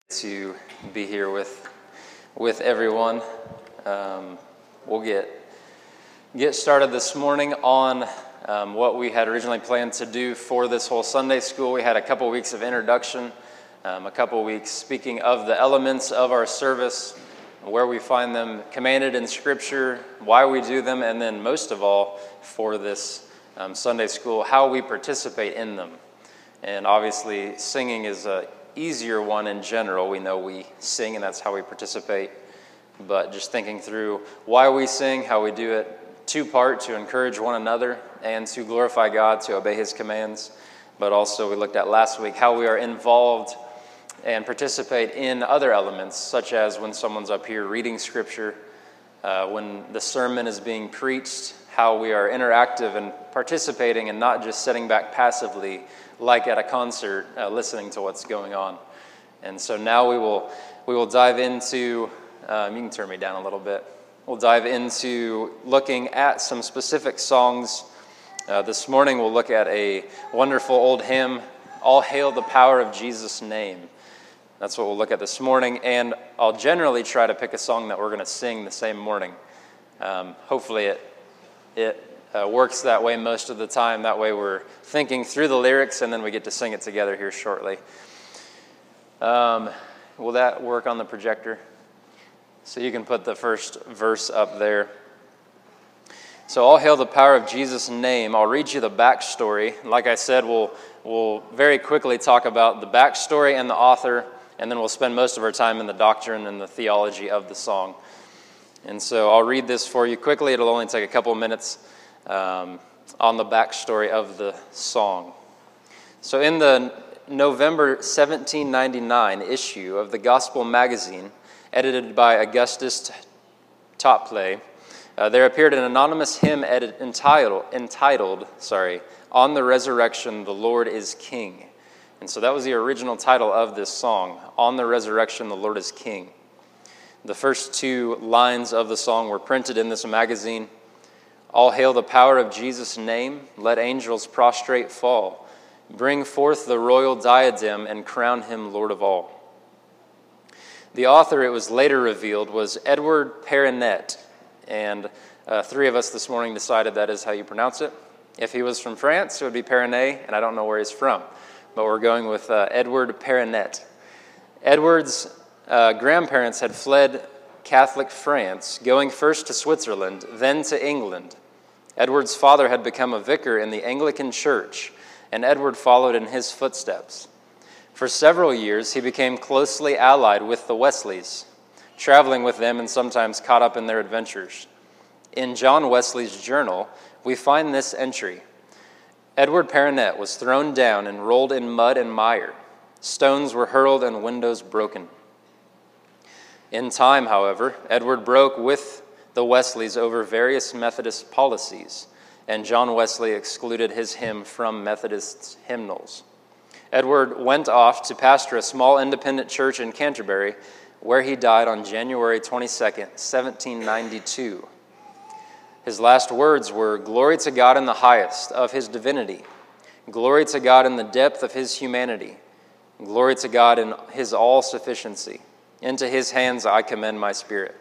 To be here with everyone. We'll get started this morning on what we had originally planned to do for this whole Sunday school. We had a couple weeks of introduction, a couple weeks speaking of the elements of our service, where we find them commanded in Scripture, why we do them, and then most of all for this Sunday school, how we participate in them. And obviously singing is a easier one in general. We know we sing and that's how we participate, but just thinking through why we sing, how we do it, two-part, to encourage one another and to glorify God, to obey His commands. But also we looked at last week how we are involved and participate in other elements, such as when someone's up here reading Scripture, when the sermon is being preached, how we are interactive and participating and not just sitting back passively like at a concert, listening to what's going on. And so now we will dive into, you can turn me down a little bit. We'll dive into looking at some specific songs. This morning we'll look at a wonderful old hymn, All Hail the Power of Jesus' Name. That's what we'll look at this morning, and I'll generally try to pick a song that we're going to sing the same morning. Hopefully it works that way most of the time. That way we're thinking through the lyrics and then we get to sing it together here shortly. Will that work on the projector? So you can put the first verse up there. So all hail the power of Jesus' name. I'll read you the backstory. Like I said, we'll very quickly talk about the backstory and the author, and then we'll spend most of our time in the doctrine and the theology of the song. And so I'll read this for you quickly. It'll only take a couple of minutes. On the backstory of the song. So in the November 1799 issue of the Gospel magazine, edited by Augustus Topley, there appeared an anonymous hymn entitled, On the Resurrection, the Lord is King. And so that was the original title of this song, On the Resurrection, the Lord is King. The first two lines of the song were printed in this magazine. All hail the power of Jesus' name, let angels prostrate fall. Bring forth the royal diadem and crown him Lord of all. The author, it was later revealed, was Edward Perronet, and three of us this morning decided that is how you pronounce it. If he was from France, it would be Perronet, and I don't know where he's from, but we're going with Edward Perronet. Edward's grandparents had fled Catholic France, going first to Switzerland, then to England. Edward's father had become a vicar in the Anglican Church, and Edward followed in his footsteps. For several years, he became closely allied with the Wesleys, traveling with them and sometimes caught up in their adventures. In John Wesley's journal, we find this entry. Edward Perronet was thrown down and rolled in mud and mire. Stones were hurled and windows broken. In time, however, Edward broke with the Wesleys over various Methodist policies, and John Wesley excluded his hymn from Methodist hymnals. Edward went off to pastor a small independent church in Canterbury, where he died on January 22nd, 1792. His last words were, "Glory to God in the highest of his divinity. Glory to God in the depth of his humanity. Glory to God in his all-sufficiency. Into his hands I commend my spirit."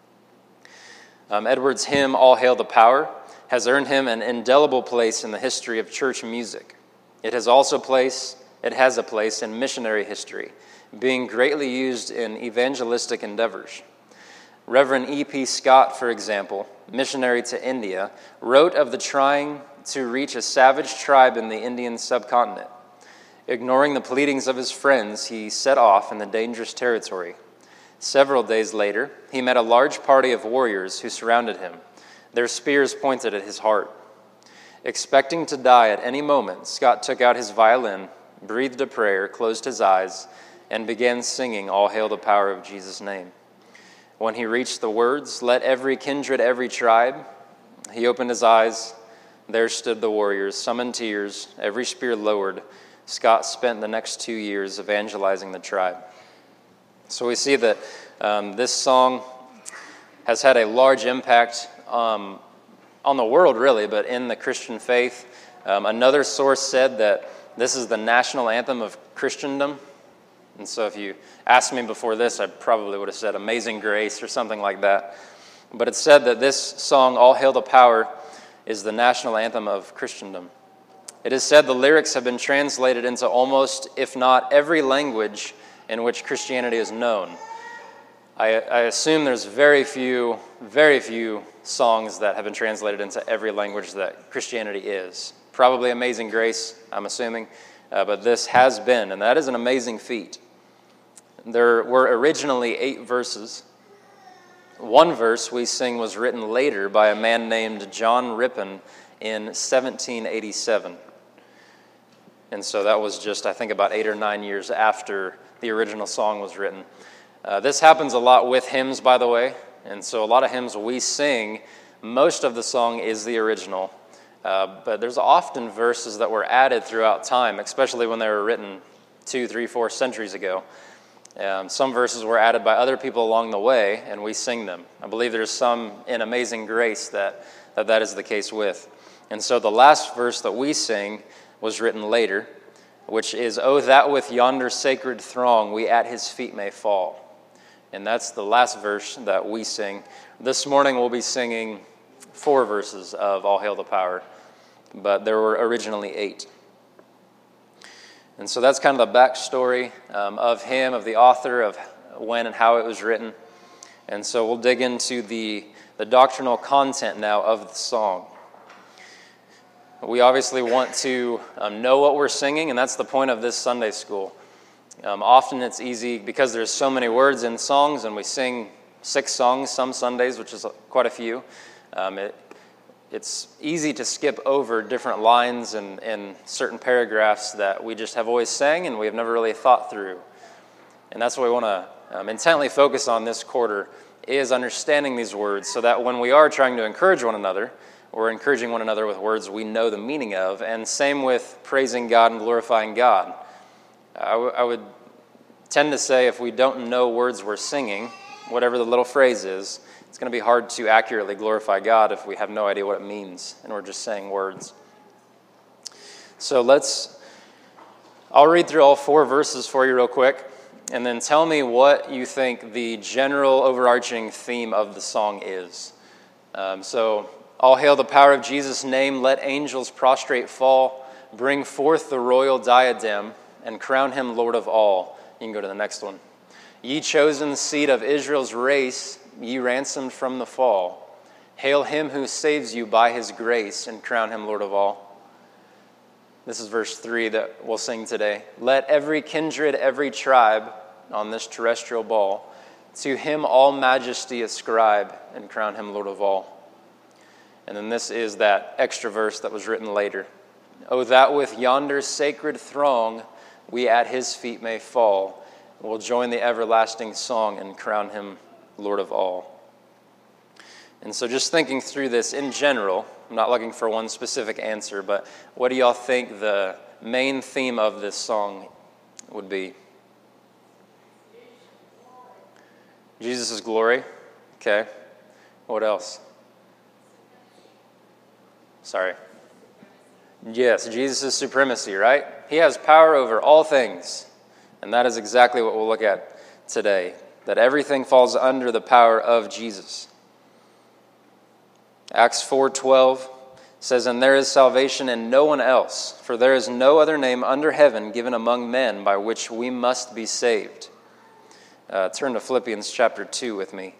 Edward's hymn, All Hail the Power, has earned him an indelible place in the history of church music. It has a place in missionary history, being greatly used in evangelistic endeavors. Reverend E.P. Scott, for example, missionary to India, wrote of the trying to reach a savage tribe in the Indian subcontinent. Ignoring the pleadings of his friends, he set off in the dangerous territory. Several days later, he met a large party of warriors who surrounded him, their spears pointed at his heart. Expecting to die at any moment, Scott took out his violin, breathed a prayer, closed his eyes, and began singing All Hail the Power of Jesus' Name. When he reached the words, Let every kindred, every tribe, he opened his eyes. There stood the warriors, some in tears, every spear lowered. Scott spent the next 2 years evangelizing the tribe. So we see that this song has had a large impact on the world, really, but in the Christian faith. Another source said that this is the national anthem of Christendom. And so if you asked me before this, I probably would have said Amazing Grace or something like that. But it's said that this song, All Hail the Power, is the national anthem of Christendom. It is said the lyrics have been translated into almost, if not every language in which Christianity is known. I assume there's very few songs that have been translated into every language that Christianity is. Probably Amazing Grace, I'm assuming, but this has been, and that is an amazing feat. There were originally 8 verses. One verse we sing was written later by a man named John Rippon in 1787. And so that was just, I think, about 8 or 9 years after the original song was written. This happens a lot with hymns, by the way. And so a lot of hymns we sing, most of the song is the original. But there's often verses that were added throughout time, especially when they were written 2, 3, 4 centuries ago. Some verses were added by other people along the way, and we sing them. I believe there's some in Amazing Grace that is the case with. And so the last verse that we sing was written later, which is, "Oh, that with yonder sacred throng we at his feet may fall." And that's the last verse that we sing. This morning we'll be singing 4 verses of All Hail the Power, but there were originally 8. And so that's kind of the backstory of him, of the author, of when and how it was written. And so we'll dig into the doctrinal content now of the song. We obviously want to know what we're singing, and that's the point of this Sunday school. Often it's easy because there's so many words in songs, and we sing 6 songs some Sundays, which is quite a few. It's easy to skip over different lines and certain paragraphs that we just have always sang and we have never really thought through. And that's what we want to intently focus on this quarter, is understanding these words so that when we are trying to encourage one another, we're encouraging one another with words we know the meaning of, and same with praising God and glorifying God. I would tend to say if we don't know words we're singing, whatever the little phrase is, it's going to be hard to accurately glorify God if we have no idea what it means and we're just saying words. So I'll read through all 4 verses for you real quick, and then tell me what you think the general overarching theme of the song is. So, all hail the power of Jesus' name, let angels prostrate fall, bring forth the royal diadem, and crown him Lord of all. You can go to the next one. Ye chosen seed of Israel's race, ye ransomed from the fall. Hail him who saves you by his grace, and crown him Lord of all. This is verse 3 that we'll sing today. Let every kindred, every tribe on this terrestrial ball, to him all majesty ascribe, and crown him Lord of all. And then this is that extra verse that was written later. Oh, that with yonder sacred throng we at his feet may fall. We'll join the everlasting song and crown him Lord of all. And so just thinking through this in general, I'm not looking for one specific answer, but what do y'all think the main theme of this song would be? Jesus' glory. Okay. What else? Sorry. Yes, Jesus' supremacy, right? He has power over all things. And that is exactly what we'll look at today. That everything falls under the power of Jesus. Acts 4:12 says, "And there is salvation in no one else, for there is no other name under heaven given among men by which we must be saved." Turn to Philippians chapter 2 with me.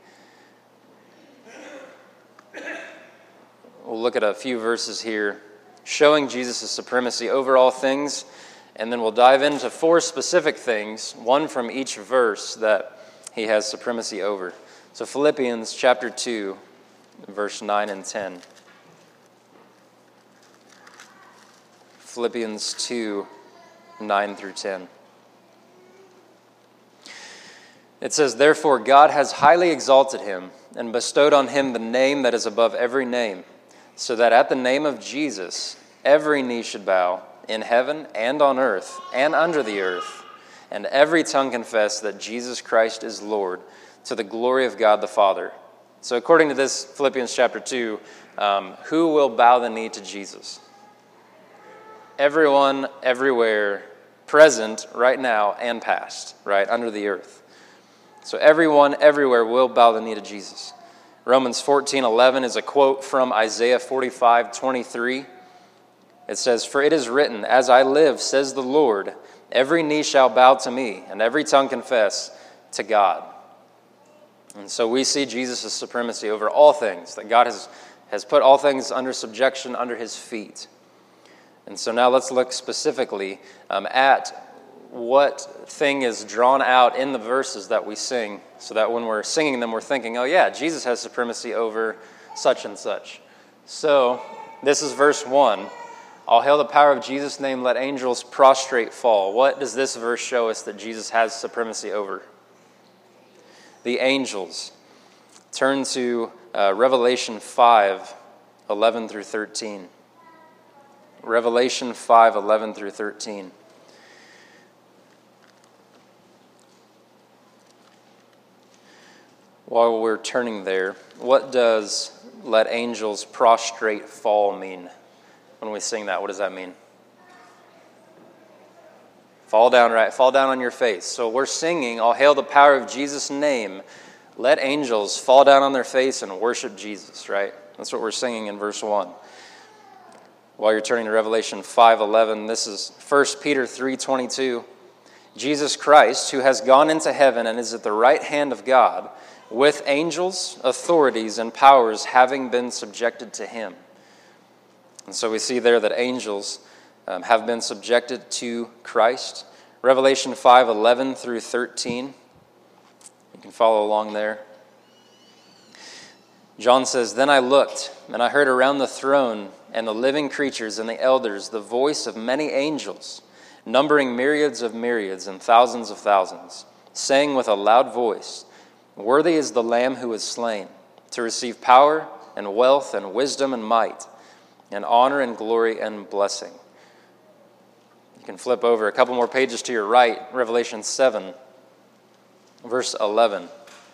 We'll look at a few verses here showing Jesus' supremacy over all things, and then we'll dive into 4 specific things, one from each verse that he has supremacy over. So Philippians chapter 2, verse 9 and 10. Philippians 2, 9 through 10. It says, "Therefore God has highly exalted him and bestowed on him the name that is above every name, so that at the name of Jesus every knee should bow, in heaven and on earth and under the earth, and every tongue confess that Jesus Christ is Lord, to the glory of God the Father." So according to this Philippians chapter 2, who will bow the knee to Jesus? Everyone, everywhere, present, right now, and past, right, under the earth. So everyone, everywhere will bow the knee to Jesus. Romans 14:11 is a quote from Isaiah 45:23. It says, "For it is written, as I live, says the Lord, every knee shall bow to me, and every tongue confess to God." And so we see Jesus' supremacy over all things, that God has put all things under subjection under his feet. And so now let's look specifically at what thing is drawn out in the verses that we sing, so that when we're singing them, we're thinking, oh yeah, Jesus has supremacy over such and such. So this is verse 1. All hail the power of Jesus' name, let angels prostrate fall. What does this verse show us that Jesus has supremacy over? The angels. Turn to Revelation 5:11 through 13. Revelation 5:11 through 13. While we're turning there, what does let angels prostrate fall mean? When we sing that, what does that mean? Fall down, right? Fall down on your face. So we're singing, all hail the power of Jesus' name. Let angels fall down on their face and worship Jesus, right? That's what we're singing in verse 1. While you're turning to Revelation 5:11, this is 1 Peter 3:22. Jesus Christ, who has gone into heaven and is at the right hand of God, with angels, authorities, and powers having been subjected to him. And so we see there that angels have been subjected to Christ. Revelation 5:11 through 13. You can follow along there. John says, "Then I looked, and I heard around the throne and the living creatures and the elders the voice of many angels, numbering myriads of myriads and thousands of thousands, saying with a loud voice, 'Worthy is the Lamb who was slain, to receive power and wealth and wisdom and might, and honor and glory and blessing.'" You can flip over a couple more pages to your right, Revelation 7, verse 11.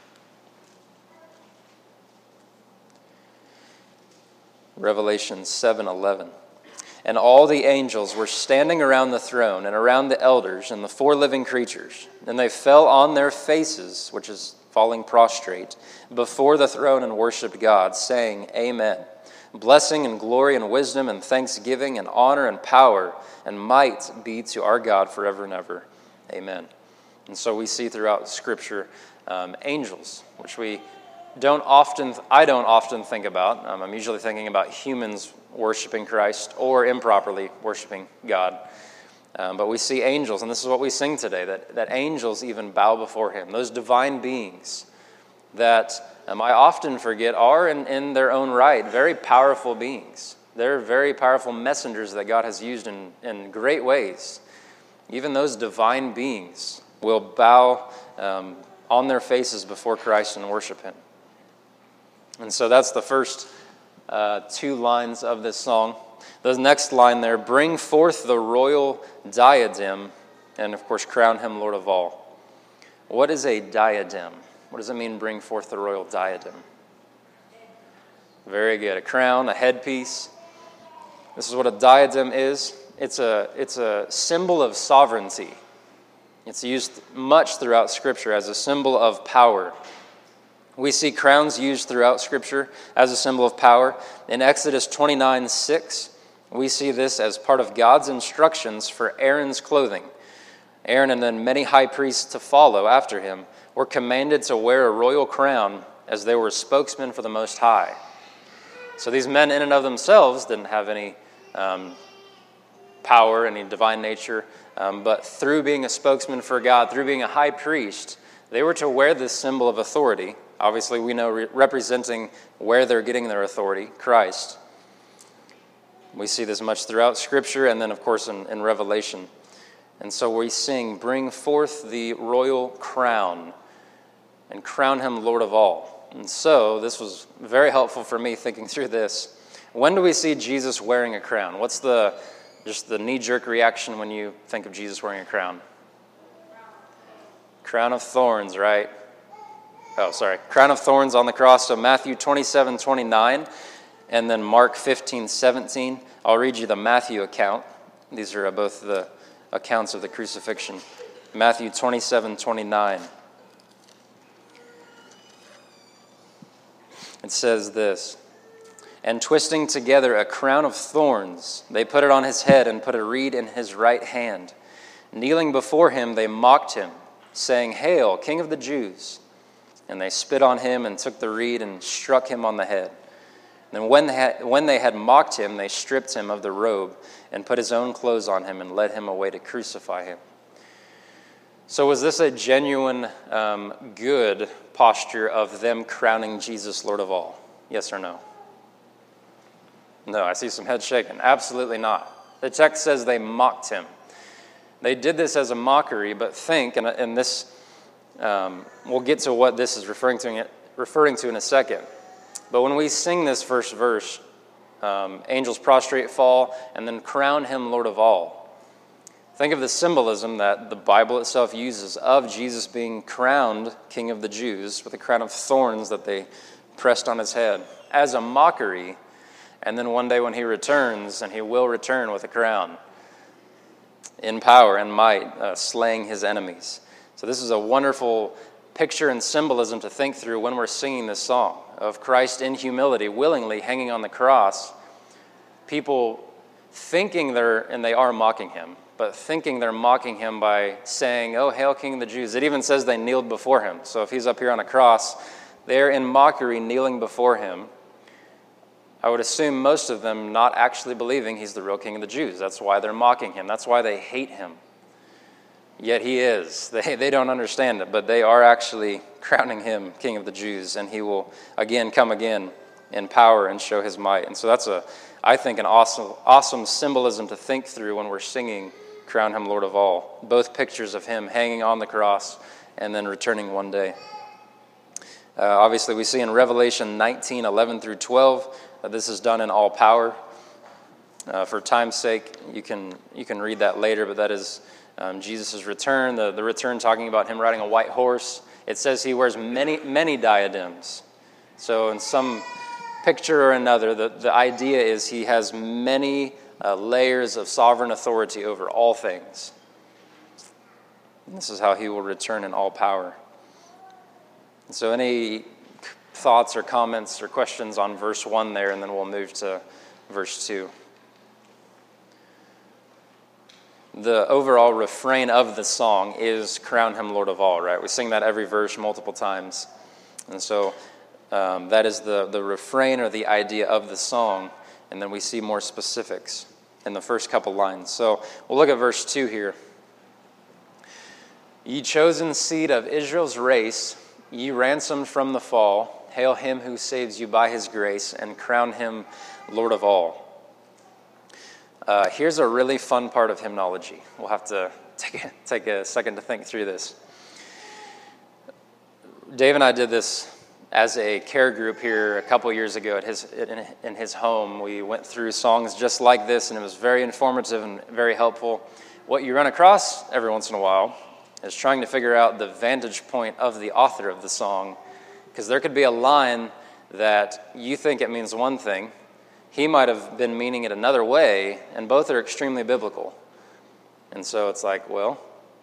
Revelation 7:11. "And all the angels were standing around the throne and around the elders and the four living creatures, and they fell on their faces," which is falling prostrate, "before the throne and worshiped God, saying, Amen. Blessing and glory and wisdom and thanksgiving and honor and power and might be to our God forever and ever. Amen." And so we see throughout Scripture angels, which I don't often think about. I'm usually thinking about humans worshiping Christ or improperly worshiping God. But we see angels, and this is what we sing today, that angels even bow before him. Those divine beings that I often forget are in their own right very powerful beings. They're very powerful messengers that God has used in great ways. Even those divine beings will bow on their faces before Christ and worship him. And so that's the first two lines of this song. The next line there, "Bring forth the royal diadem," and of course, "crown him Lord of all." What is a diadem? What does it mean, bring forth the royal diadem? Very good. A crown, a headpiece. This is what a diadem is. It's a symbol of sovereignty. It's used much throughout Scripture as a symbol of power. We see crowns used throughout Scripture as a symbol of power. In Exodus 29:6, we see this as part of God's instructions for Aaron's clothing. Aaron and then many high priests to follow after him were commanded to wear a royal crown as they were spokesmen for the Most High. So these men in and of themselves didn't have any power, any divine nature, but through being a spokesman for God, through being a high priest, they were to wear this symbol of authority. Obviously, we know representing where they're getting their authority, Christ. We see this much throughout Scripture and then, of course, in Revelation. And so we sing, "Bring forth the royal crown and crown him Lord of all." And so this was very helpful for me thinking through this. When do we see Jesus wearing a crown? What's just the knee-jerk reaction when you think of Jesus wearing a crown? Crown of thorns, right? Crown of thorns on the cross. So Matthew 27:29 and then Mark 15:17. I'll read you the Matthew account. These are both the accounts of the crucifixion. Matthew 27:29. It says this, "And twisting together a crown of thorns, they put it on his head and put a reed in his right hand. Kneeling before him, they mocked him, saying, 'Hail, King of the Jews!' And they spit on him and took the reed and struck him on the head. And when they had mocked him, they stripped him of the robe and put his own clothes on him and led him away to crucify him." So was this a genuine, good posture of them crowning Jesus Lord of all? Yes or no? No, I see some heads shaking. Absolutely not. The text says they mocked him. They did this as a mockery, but think, and this, we'll get to what this is referring to in a second. But when we sing this first verse, angels prostrate, fall, and then crown him Lord of all. Think of the symbolism that the Bible itself uses of Jesus being crowned King of the Jews with a crown of thorns that they pressed on his head as a mockery. And then one day when he returns, and he will return with a crown in power and might, slaying his enemies. So this is a wonderful picture and symbolism to think through when we're singing this song of Christ in humility, willingly hanging on the cross. People thinking they are mocking him, but thinking they're mocking him by saying, "Oh, hail King of the Jews." It even says they kneeled before him. So if he's up here on a cross, they're in mockery kneeling before him. I would assume most of them not actually believing he's the real King of the Jews. That's why they're mocking him. That's why they hate him. Yet he is. They don't understand it, but they are actually crowning him King of the Jews, and he will come again in power and show his might. And so that's I think an awesome symbolism to think through when we're singing Crown Him Lord of All. Both pictures of him hanging on the cross and then returning one day. Obviously, we see in Revelation 19:11 through 12 that this is done in all power. For time's sake, you can read that later, but that is Jesus' return. The return talking about him riding a white horse. It says he wears many diadems. So in some picture or another, the idea is he has many layers of sovereign authority over all things. And this is how he will return in all power. And so any thoughts or comments or questions on verse 1 there, and then we'll move to verse 2. The overall refrain of the song is "Crown Him Lord of All," right? We sing that every verse multiple times. And so that is the refrain or the idea of the song. And then we see more specifics in the first couple lines. So we'll look at verse 2 here. "Ye chosen seed of Israel's race, ye ransomed from the fall, hail him who saves you by his grace, and crown him Lord of all." Here's a really fun part of hymnology. We'll have to take a second to think through this. Dave and I did this as a care group here a couple years ago in his home. We went through songs just like this, and it was very informative and very helpful. What you run across every once in a while is trying to figure out the vantage point of the author of the song, because there could be a line that you think it means one thing, he might have been meaning it another way, and both are extremely biblical. And so it's like, well,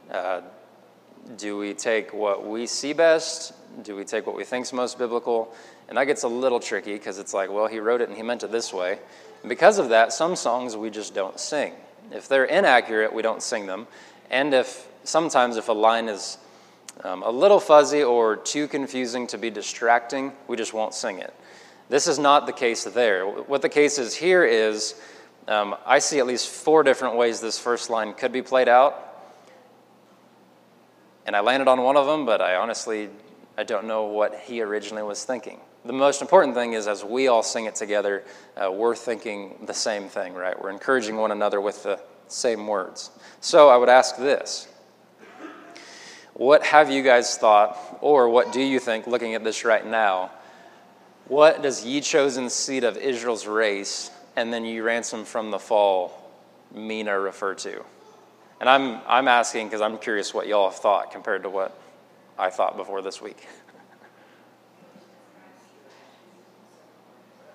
do we take what we see best? Do we take what we think is most biblical? And that gets a little tricky, because it's like, well, he wrote it and he meant it this way. And because of that, some songs we just don't sing. If they're inaccurate, we don't sing them. And sometimes if a line is a little fuzzy or too confusing to be distracting, we just won't sing it. This is not the case there. What the case is here is, I see at least 4 different ways this first line could be played out. And I landed on one of them, but I don't know what he originally was thinking. The most important thing is, as we all sing it together, we're thinking the same thing, right? We're encouraging one another with the same words. So I would ask this. What have you guys thought, or what do you think, looking at this right now, what does "ye chosen seed of Israel's race" and then "ye ransomed from the fall" mean or refer to? And I'm asking because I'm curious what y'all have thought compared to what I thought before this week.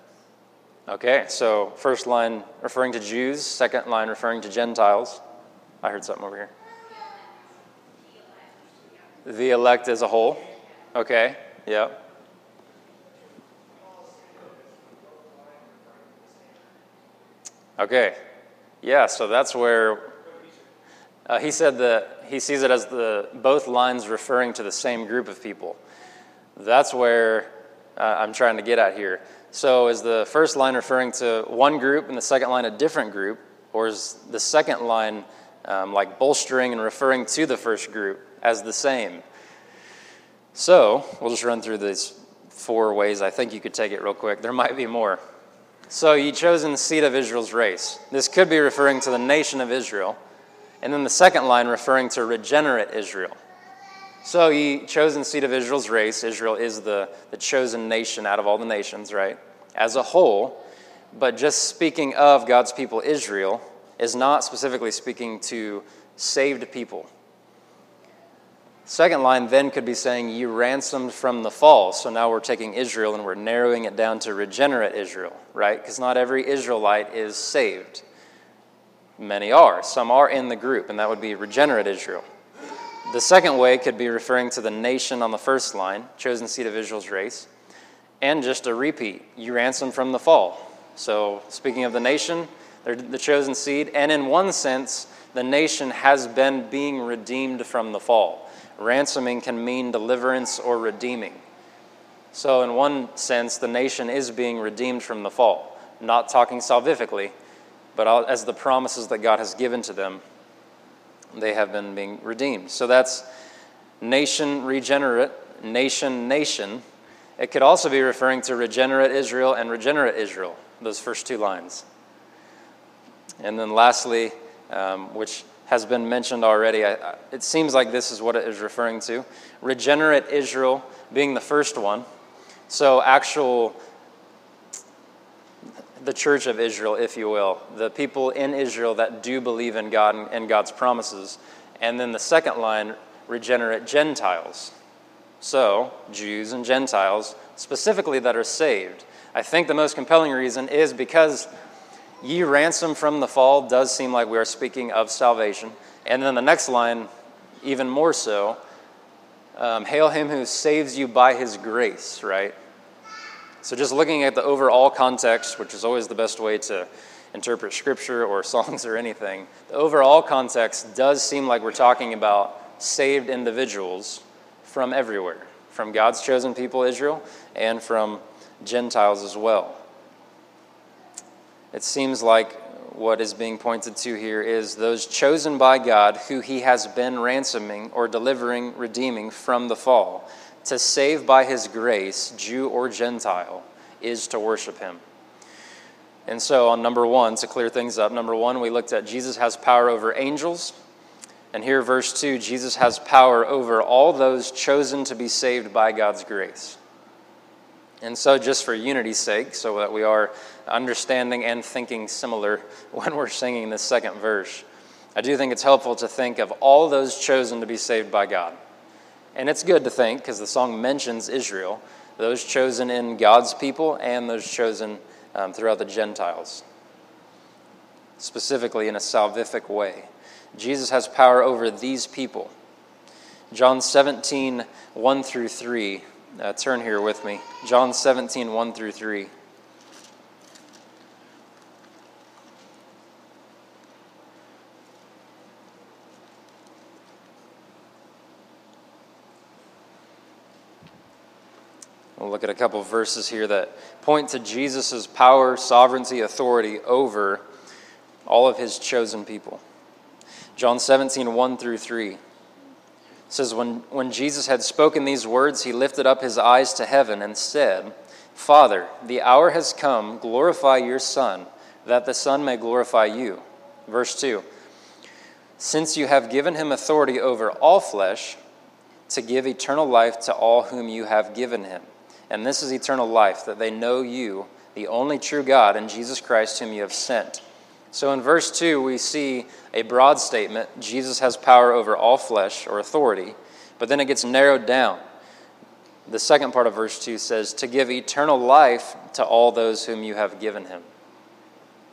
Okay, so first line referring to Jews, second line referring to Gentiles. I heard something over here. The elect as a whole. Okay, yeah. Okay, yeah, so that's where he said that he sees it as both lines referring to the same group of people. That's where I'm trying to get at here. So is the first line referring to one group and the second line a different group? Or is the second line like bolstering and referring to the first group as the same? So we'll just run through these 4 ways. I think you could take it real quick. There might be more. So ye chosen seed of Israel's race. This could be referring to the nation of Israel. And then the second line referring to regenerate Israel. So ye chosen seed of Israel's race. Israel is the chosen nation out of all the nations, right? As a whole. But just speaking of God's people Israel is not specifically speaking to saved people. Second line then could be saying, ye ransomed from the fall. So now we're taking Israel and we're narrowing it down to regenerate Israel, right? Because not every Israelite is saved. Many are. Some are in the group, and that would be regenerate Israel. The second way could be referring to the nation on the first line, chosen seed of Israel's race, and just a repeat, ye ransomed from the fall. So speaking of the nation, they're the chosen seed, and in one sense, the nation has been being redeemed from the fall. Ransoming can mean deliverance or redeeming. So in one sense, the nation is being redeemed from the fall. Not talking salvifically, but as the promises that God has given to them, they have been being redeemed. So that's nation, regenerate, nation, nation. It could also be referring to regenerate Israel and regenerate Israel, those first 2 lines. And then lastly, which has been mentioned already, it seems like this is what it is referring to. Regenerate Israel being the first one. So the church of Israel, if you will, the people in Israel that do believe in God and God's promises. And then the second line, regenerate Gentiles. So, Jews and Gentiles, specifically that are saved. I think the most compelling reason is because ye ransom from the fall does seem like we are speaking of salvation. And then the next line, even more so, hail him who saves you by his grace, right? So just looking at the overall context, which is always the best way to interpret scripture or songs or anything, the overall context does seem like we're talking about saved individuals from everywhere, from God's chosen people, Israel, and from Gentiles as well. It seems like what is being pointed to here is those chosen by God who he has been ransoming or delivering, redeeming from the fall. To save by his grace, Jew or Gentile, is to worship him. And so on number 1, to clear things up, number 1, we looked at Jesus has power over angels. And here, verse 2, Jesus has power over all those chosen to be saved by God's grace. And so just for unity's sake, so that we are understanding and thinking similar when we're singing this second verse, I do think it's helpful to think of all those chosen to be saved by God. And it's good to think, because the song mentions Israel, those chosen in God's people and those chosen throughout the Gentiles, specifically in a salvific way. Jesus has power over these people. John 17, 1 through 3. Turn here with me. John 17, 1 through 3. We'll look at a couple of verses here that point to Jesus' power, sovereignty, authority over all of his chosen people. John 17, 1 through 3. It says, when Jesus had spoken these words, he lifted up his eyes to heaven and said, Father, the hour has come, glorify your Son, that the Son may glorify you. Verse 2. Since you have given him authority over all flesh, to give eternal life to all whom you have given him. And this is eternal life, that they know you, the only true God, and Jesus Christ whom you have sent. So in verse 2, we see a broad statement. Jesus has power over all flesh, or authority. But then it gets narrowed down. The second part of verse 2 says, to give eternal life to all those whom you have given him.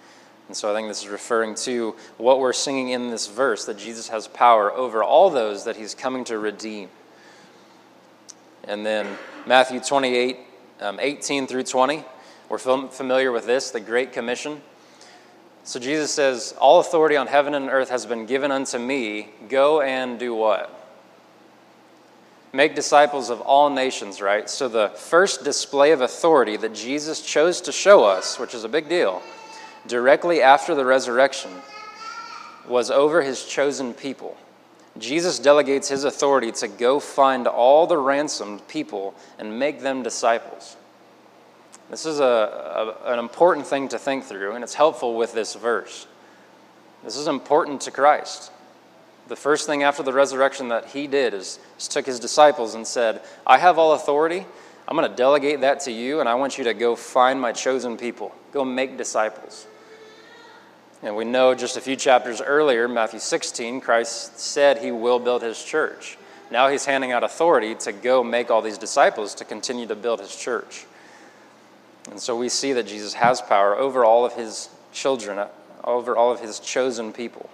And so I think this is referring to what we're singing in this verse, that Jesus has power over all those that he's coming to redeem. And then Matthew 28, 18 through 20, we're familiar with this, the Great Commission. So Jesus says, all authority on heaven and earth has been given unto me. Go and do what? Make disciples of all nations, right? So the first display of authority that Jesus chose to show us, which is a big deal, directly after the resurrection, was over his chosen people. Jesus delegates his authority to go find all the ransomed people and make them disciples. This is an important thing to think through, and it's helpful with this verse. This is important to Christ. The first thing after the resurrection that he did is took his disciples and said, I have all authority. I'm going to delegate that to you, and I want you to go find my chosen people. Go make disciples. And we know just a few chapters earlier, Matthew 16, Christ said he will build his church. Now he's handing out authority to go make all these disciples to continue to build his church. And so we see that Jesus has power over all of his children, over all of his chosen people.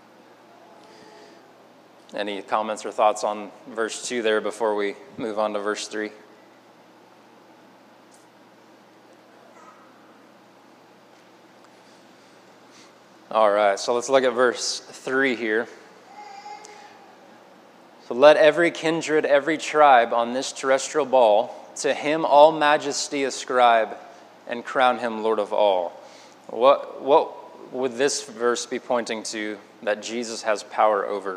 Any comments or thoughts on verse 2 there before we move on to verse 3? All right, so let's look at verse 3 here. So let every kindred, every tribe on this terrestrial ball, to him all majesty ascribe, and crown him Lord of all. What would this verse be pointing to that Jesus has power over?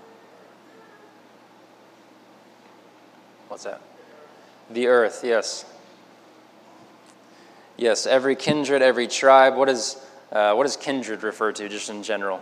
What's that? The earth, yes. Yes, every kindred, every tribe. What does kindred refer to, just in general?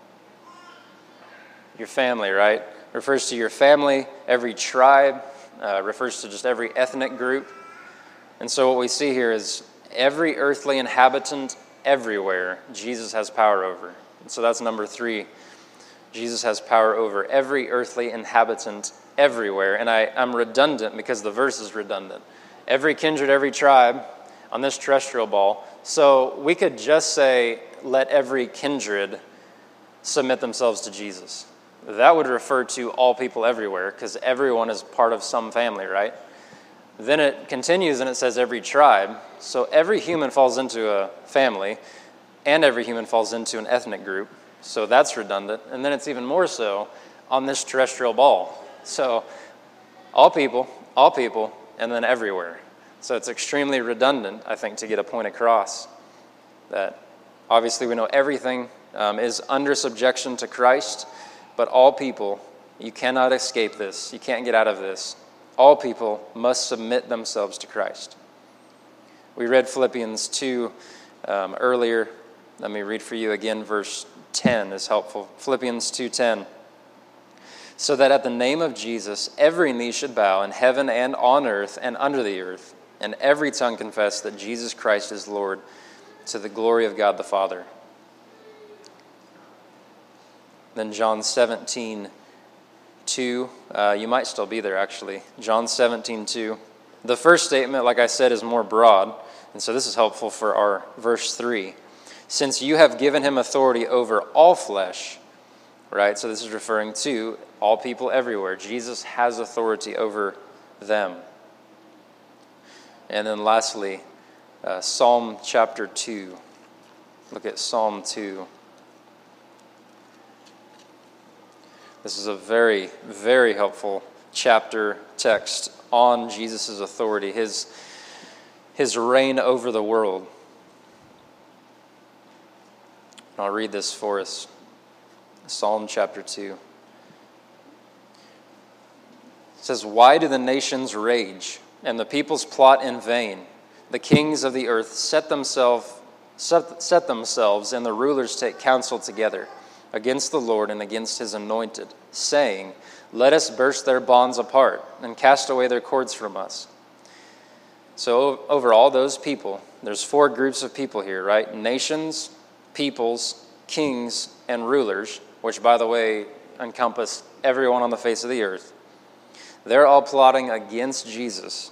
Your family, right? Refers to your family. Every tribe refers to just every ethnic group. And so what we see here is every earthly inhabitant everywhere, Jesus has power over. And so that's number 3. Jesus has power over every earthly inhabitant everywhere. And I'm redundant because the verse is redundant. Every kindred, every tribe on this terrestrial ball. So we could just say, let every kindred submit themselves to Jesus. That would refer to all people everywhere, because everyone is part of some family, right? Then it continues and it says every tribe. So every human falls into a family, and every human falls into an ethnic group. So that's redundant. And then it's even more so on this terrestrial ball. So all people, and then everywhere. So it's extremely redundant, I think, to get a point across that obviously we know everything is under subjection to Christ, but all people, you cannot escape this. You can't get out of this. All people must submit themselves to Christ. We read Philippians 2 earlier. Let me read for you again. Verse 10 is helpful. Philippians 2:10. So that at the name of Jesus, every knee should bow in heaven and on earth and under the earth, and every tongue confess that Jesus Christ is Lord, to the glory of God the Father. Then John 17:2. You might still be there, actually. John 17:2. The first statement, like I said, is more broad, and so this is helpful for our verse 3. Since you have given him authority over all flesh, right? So this is referring to all people everywhere. Jesus has authority over them. And then lastly, Psalm chapter 2. Look at Psalm 2. This is a very, very helpful chapter text on Jesus' authority, his reign over the world. And I'll read this for us. Psalm chapter 2. It says, why do the nations rage and the peoples plot in vain? The kings of the earth set themselves and the rulers take counsel together against the Lord and against his anointed, saying, let us burst their bonds apart and cast away their cords from us. So over all those people, there's 4 groups of people here, right? Nations, peoples, kings, and rulers, which, by the way, encompass everyone on the face of the earth. They're all plotting against Jesus.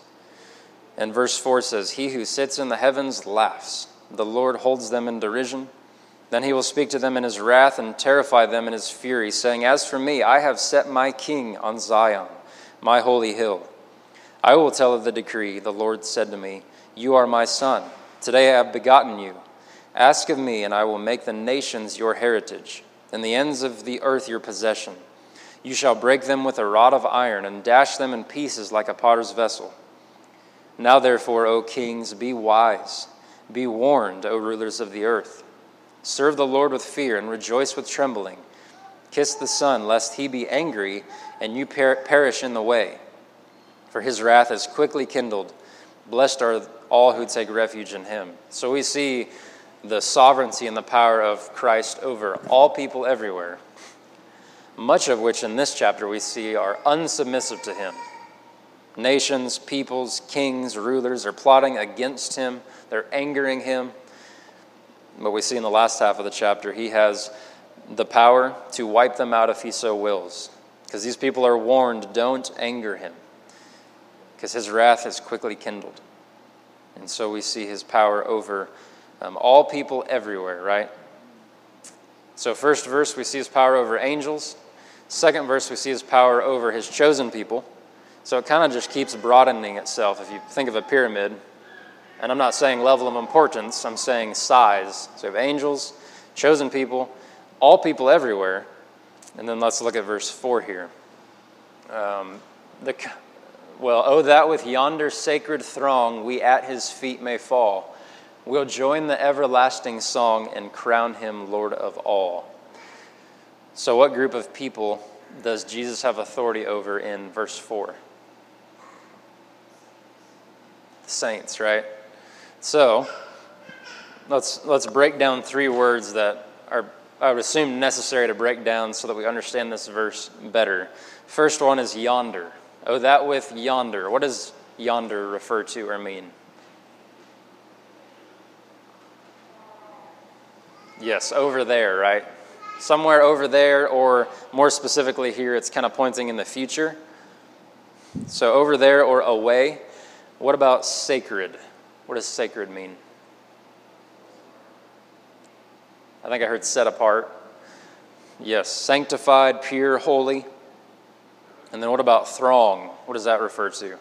And verse 4 says, he who sits in the heavens laughs. The Lord holds them in derision. Then he will speak to them in his wrath and terrify them in his fury, saying, As for me, I have set my king on Zion, my holy hill. I will tell of the decree. The Lord said to me, You are my son. Today I have begotten you. Ask of me, and I will make the nations your heritage, and the ends of the earth your possession. You shall break them with a rod of iron, and dash them in pieces like a potter's vessel. Now therefore, O kings, be wise. Be warned, O rulers of the earth. Serve the Lord with fear, and rejoice with trembling. Kiss the Son, lest he be angry, and you perish in the way. For his wrath is quickly kindled. Blessed are all who take refuge in him. So we see the sovereignty and the power of Christ over all people everywhere, much of which in this chapter we see are unsubmissive to him. Nations, peoples, kings, rulers are plotting against him. They're angering him. But we see in the last half of the chapter, he has the power to wipe them out if he so wills. Because these people are warned, don't anger him, because his wrath is quickly kindled. And so we see his power over all people everywhere, right? So first verse, we see his power over angels. Second verse, we see his power over his chosen people. So it kind of just keeps broadening itself. If you think of a pyramid, and I'm not saying level of importance, I'm saying size. So you have angels, chosen people, all people everywhere. And then let's look at verse 4 here. Oh, that with yonder sacred throng we at his feet may fall. We'll join the everlasting song and crown him Lord of all. So what group of people does Jesus have authority over in verse 4? The saints, right? So let's break down three words that are, I would assume, necessary to break down so that we understand this verse better. First one is yonder. Oh, that with yonder. What does yonder refer to or mean? Yes, over there, right? Somewhere over there, or more specifically here, it's kind of pointing in the future. So over there or away. What about sacred? What does sacred mean? I think I heard set apart. Yes, sanctified, pure, holy. And then what about throng? What does that refer to?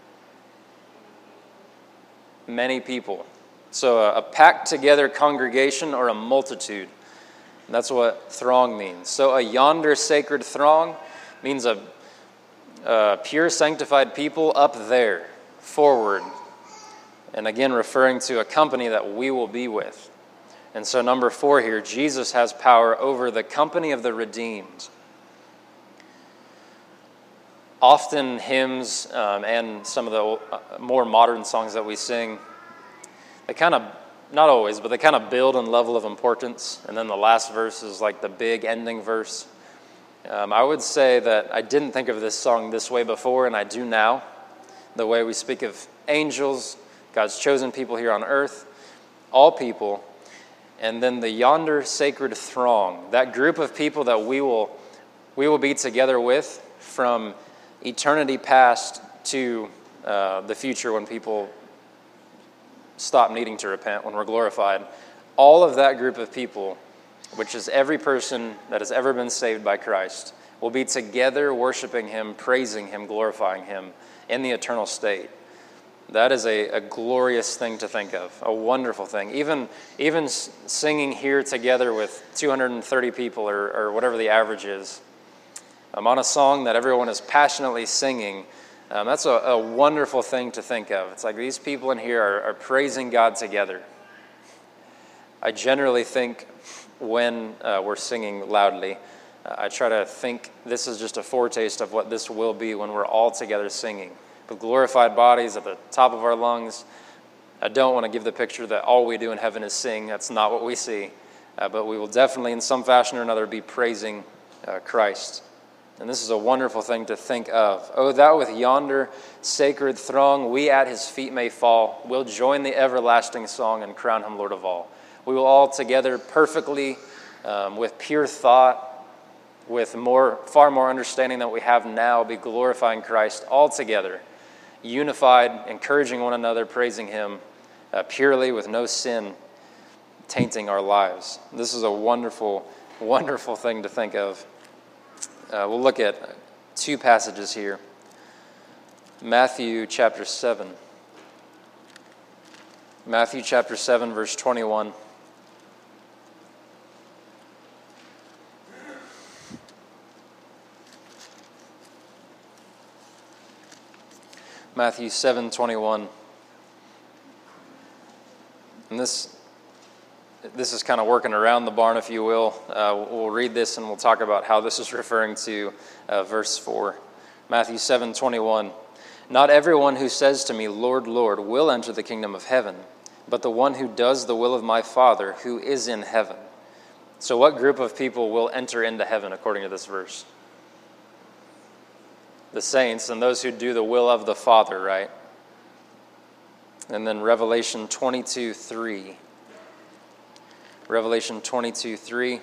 Many people. So a packed together congregation or a multitude. That's what throng means. So a yonder sacred throng means a pure sanctified people up there, forward. And again, referring to a company that we will be with. And so number 4 here, Jesus has power over the company of the redeemed. Often hymns and some of the more modern songs that we sing, they kind of, not always, but they kind of build in level of importance. And then the last verse is like the big ending verse. I would say that I didn't think of this song this way before, and I do now. The way we speak of angels, God's chosen people here on earth, all people, and then the yonder sacred throng, that group of people that we will be together with from eternity past to the future when people stop needing to repent, when we're glorified. All of that group of people, which is every person that has ever been saved by Christ, will be together worshiping him, praising him, glorifying him in the eternal state. That is a glorious thing to think of, a wonderful thing. Even singing here together with 230 people or whatever the average is, on a song that everyone is passionately singing, that's a wonderful thing to think of. It's like these people in here are praising God together. I generally think when we're singing loudly, I try to think this is just a foretaste of what this will be when we're all together singing. With glorified bodies at the top of our lungs. I don't want to give the picture that all we do in heaven is sing. That's not what we see. But we will definitely, in some fashion or another, be praising Christ. And this is a wonderful thing to think of. Oh, that with yonder sacred throng, we at his feet may fall. We'll join the everlasting song and crown him Lord of all. We will all together perfectly, with pure thought, with far more understanding than we have now, be glorifying Christ all together, unified, encouraging one another, praising him purely with no sin. tainting our lives. This is a wonderful, wonderful thing to think of. We'll look at two passages here. Matthew chapter 7. Matthew chapter 7, verse 21. Matthew 7:21. And this is kind of working around the barn, if you will. We'll read this and we'll talk about how this is referring to verse 4. Matthew 7:21. Not everyone who says to me, Lord, Lord, will enter the kingdom of heaven, but the one who does the will of my Father who is in heaven. So what group of people will enter into heaven according to this verse? The saints and those who do the will of the Father, right? And then Revelation 22:3. Revelation 22:3.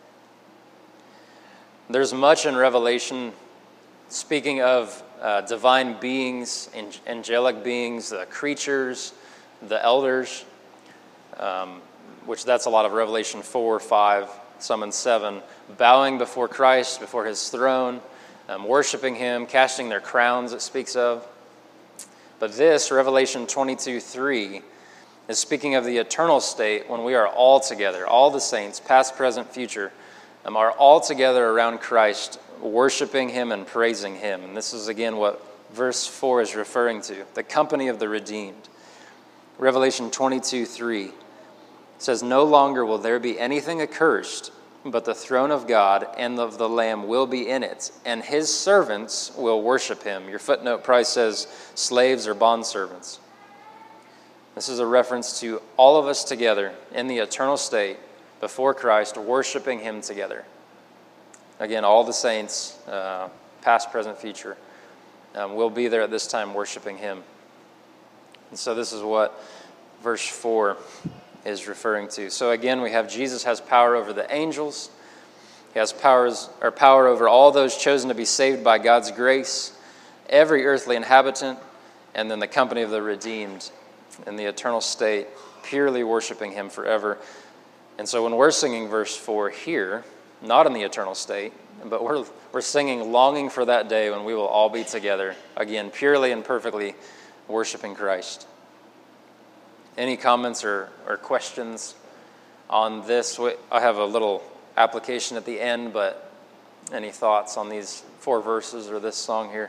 There's much in Revelation speaking of divine beings, angelic beings, the creatures, the elders, which that's a lot of Revelation 4, 5, some and 7, bowing before Christ, before his throne, worshiping him, casting their crowns, it speaks of. But this, Revelation 22:3, is speaking of the eternal state when we are all together, all the saints, past, present, future, are all together around Christ, worshiping him and praising him. And this is again what verse 4 is referring to, the company of the redeemed. Revelation 22:3 says, No longer will there be anything accursed, but the throne of God and of the Lamb will be in it, and his servants will worship him. Your footnote probably says slaves or bondservants. This is a reference to all of us together in the eternal state before Christ, worshiping him together. Again, all the saints, past, present, future, will be there at this time worshiping him. And so this is what verse 4 is referring to. So again, we have Jesus has power over the angels. He has power over all those chosen to be saved by God's grace, every earthly inhabitant, and then the company of the redeemed in the eternal state, purely worshiping him forever. And so when we're singing verse 4 here, not in the eternal state, but we're singing longing for that day when we will all be together, again, purely and perfectly worshiping Christ. Any comments or questions on this? I have a little application at the end, but any thoughts on these 4 verses or this song here?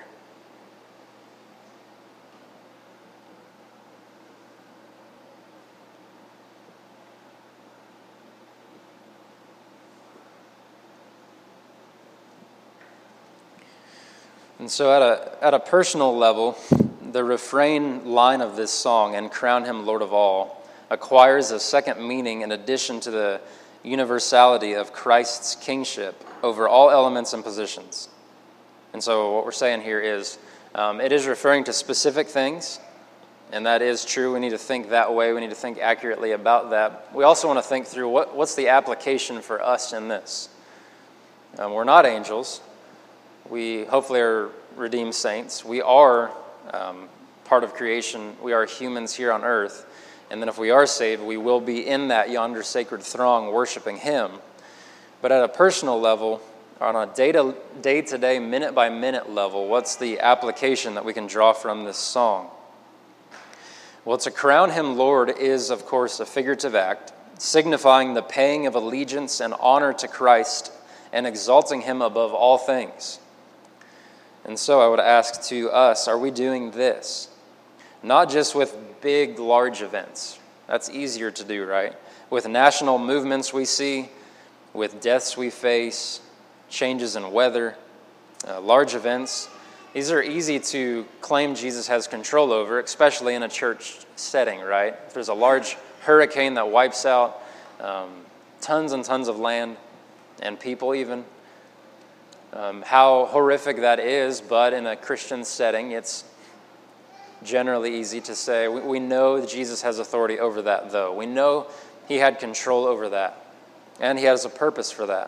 And so at a personal level, the refrain line of this song, and crown him Lord of all, acquires a second meaning in addition to the universality of Christ's kingship over all elements and positions. And so what we're saying here is it is referring to specific things, and that is true. We need to think that way. We need to think accurately about that. We also want to think through what's the application for us in this. We're not angels. We hopefully are redeemed saints. We are part of creation. We are humans here on earth. And then if we are saved, we will be in that yonder sacred throng worshiping him. But at a personal level, on a day-to-day, minute-by-minute level, what's the application that we can draw from this song? Well, to crown him Lord is, of course, a figurative act, signifying the paying of allegiance and honor to Christ and exalting him above all things. And so I would ask to us, are we doing this? Not just with big, large events. That's easier to do, right? With national movements we see, with deaths we face, changes in weather, large events. These are easy to claim Jesus has control over, especially in a church setting, right? If there's a large hurricane that wipes out tons and tons of land and people even, how horrific that is, but in a Christian setting, it's generally easy to say. We know that Jesus has authority over that, though. We know he had control over that, and he has a purpose for that.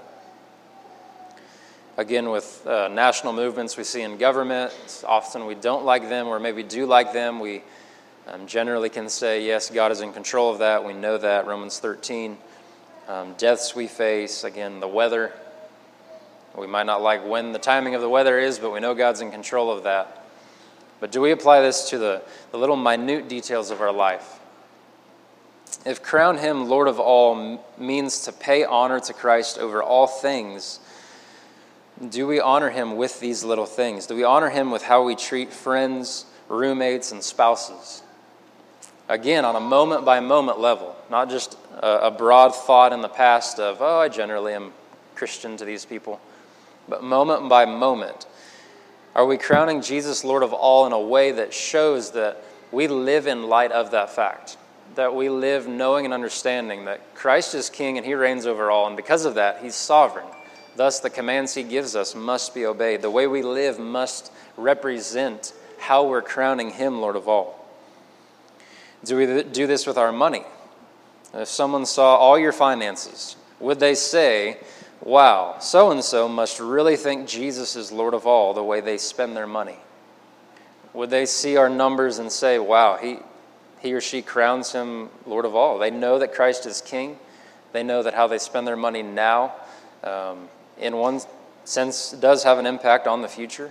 Again, with national movements we see in government, often we don't like them, or maybe do like them. We generally can say, yes, God is in control of that. We know that, Romans 13. Deaths we face, again, the weather. We might not like when the timing of the weather is, but we know God's in control of that. But do we apply this to the little minute details of our life? If crown him Lord of all means to pay honor to Christ over all things, do we honor him with these little things? Do we honor him with how we treat friends, roommates, and spouses? Again, on a moment-by-moment level, not just a broad thought in the past of, oh, I generally am Christian to these people, but moment by moment. Are we crowning Jesus Lord of all in a way that shows that we live in light of that fact? That we live knowing and understanding that Christ is King and he reigns over all, and because of that, he's sovereign. Thus, the commands he gives us must be obeyed. The way we live must represent how we're crowning him Lord of all. Do we do this with our money? If someone saw all your finances, would they say, wow, so-and-so must really think Jesus is Lord of all the way they spend their money? Would they see our numbers and say, wow, he or she crowns him Lord of all? They know that Christ is King. They know that how they spend their money now, in one sense, does have an impact on the future.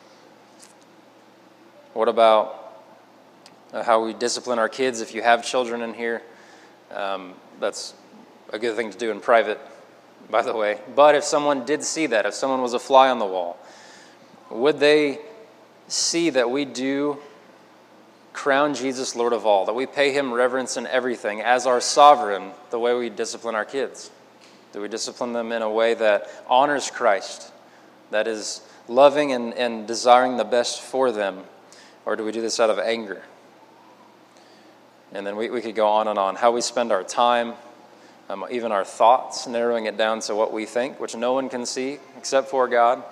What about how we discipline our kids? If you have children in here, that's a good thing to do in private, by the way. But if someone did see that, if someone was a fly on the wall, would they see that we do crown Jesus Lord of all, that we pay him reverence in everything as our sovereign, the way we discipline our kids? Do we discipline them in a way that honors Christ, that is loving and desiring the best for them? Or do we do this out of anger? And then we could go on and on. How we spend our time, even our thoughts, narrowing it down to what we think, which no one can see except for God.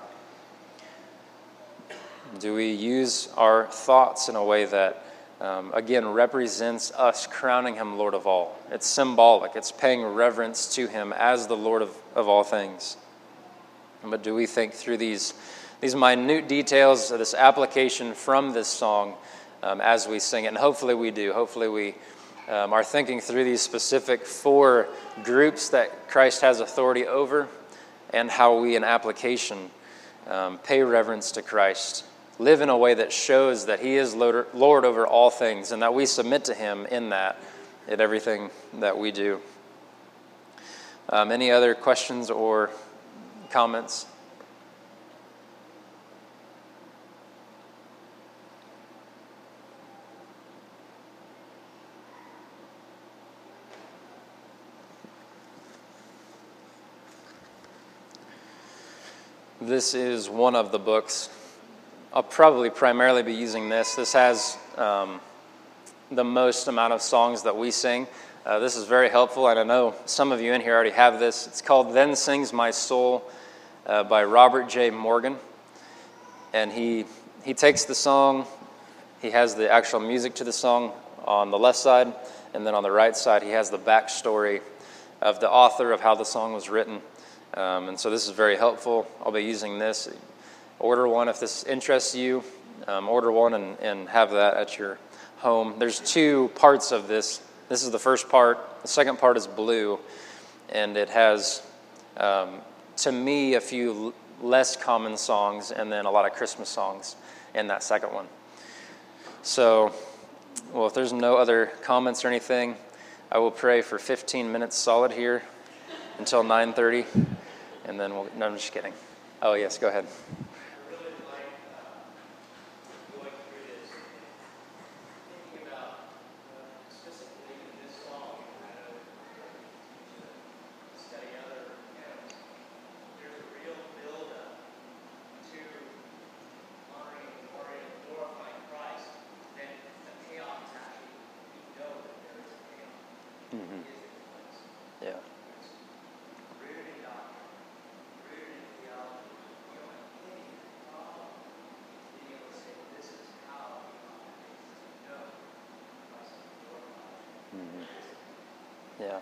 Do we use our thoughts in a way that, again, represents us crowning him Lord of all? It's symbolic. It's paying reverence to him as the Lord of all things. But do we think through these minute details of this application from this song as we sing it? And hopefully we do. Hopefully we are thinking through these specific 4 groups that Christ has authority over, and how we, in application, pay reverence to Christ, live in a way that shows that he is Lord over all things, and that we submit to him in everything that we do. Any other questions or comments? This is one of the books. I'll probably primarily be using this. This has the most amount of songs that we sing. This is very helpful, and I know some of you in here already have this. It's called Then Sings My Soul by Robert J. Morgan. And he takes the song, he has the actual music to the song on the left side, and then on the right side he has the backstory of the author of how the song was written. And so this is very helpful. I'll be using this. Order one if this interests you. Order one and have that at your home. There's 2 parts of this. This is the first part. The second part is blue. And it has, to me, a few less common songs and then a lot of Christmas songs in that second one. So, well, if there's no other comments or anything, I will pray for 15 minutes solid here until 9:30, and then no, I'm just kidding. Oh, yes, go ahead. Yeah. Yeah.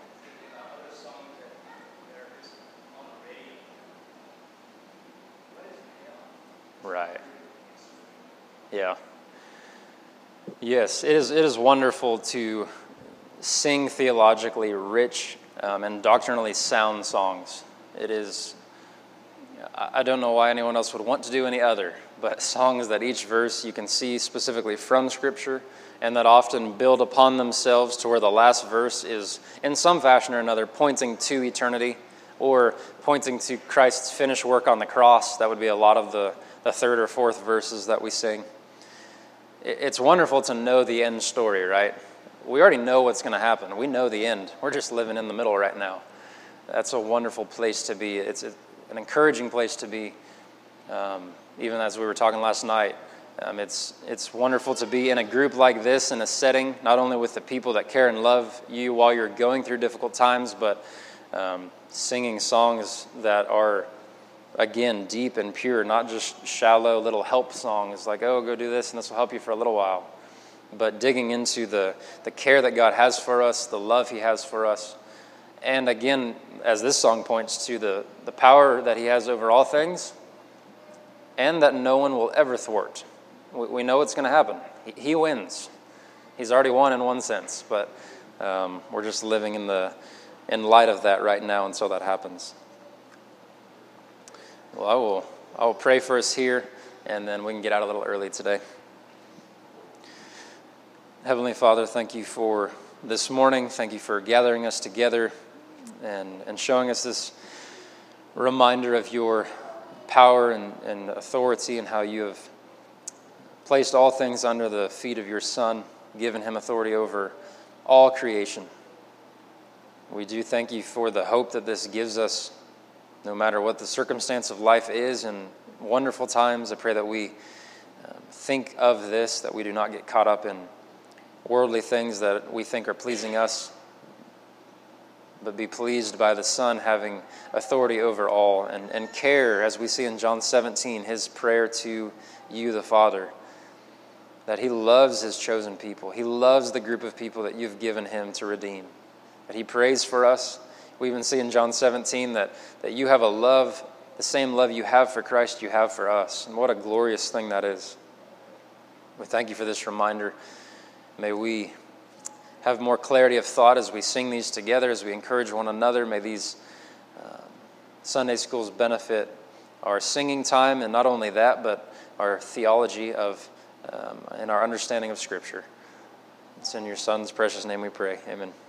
Right. Yeah. Yes, it is wonderful to sing theologically rich and doctrinally sound songs. It is, I don't know why anyone else would want to do any other, but songs that each verse you can see specifically from Scripture and that often build upon themselves to where the last verse is, in some fashion or another, pointing to eternity or pointing to Christ's finished work on the cross. That would be a lot of the third or fourth verses that we sing. It's wonderful to know the end story, right? We already know what's going to happen. We know the end. We're just living in the middle right now. That's a wonderful place to be. It's an encouraging place to be. Even as we were talking last night, it's wonderful to be in a group like this, in a setting, not only with the people that care and love you while you're going through difficult times, but singing songs that are, again, deep and pure, not just shallow little help songs like, oh, go do this and this will help you for a little while, but digging into the care that God has for us, the love he has for us. And again, as this song points to, the power that he has over all things and that no one will ever thwart. We know it's going to happen. He wins. He's already won in one sense, but we're just living in light of that right now until that happens. Well, I will pray for us here, and then we can get out a little early today. Heavenly Father, thank you for this morning. Thank you for gathering us together and showing us this reminder of your power and authority and how you have placed all things under the feet of your Son, given him authority over all creation. We do thank you for the hope that this gives us, no matter what the circumstance of life is. In wonderful times, I pray that we think of this, that we do not get caught up in worldly things that we think are pleasing us, but be pleased by the Son having authority over all and care, as we see in John 17, his prayer to you, the Father, that he loves his chosen people. He loves the group of people that you've given him to redeem, that he prays for us. We even see in John 17 that you have a love, the same love you have for Christ you have for us. And what a glorious thing that is. We thank you for this reminder. May we have more clarity of thought as we sing these together, as we encourage one another. May these Sunday schools benefit our singing time, and not only that, but our theology of and our understanding of Scripture. It's in your Son's precious name we pray. Amen.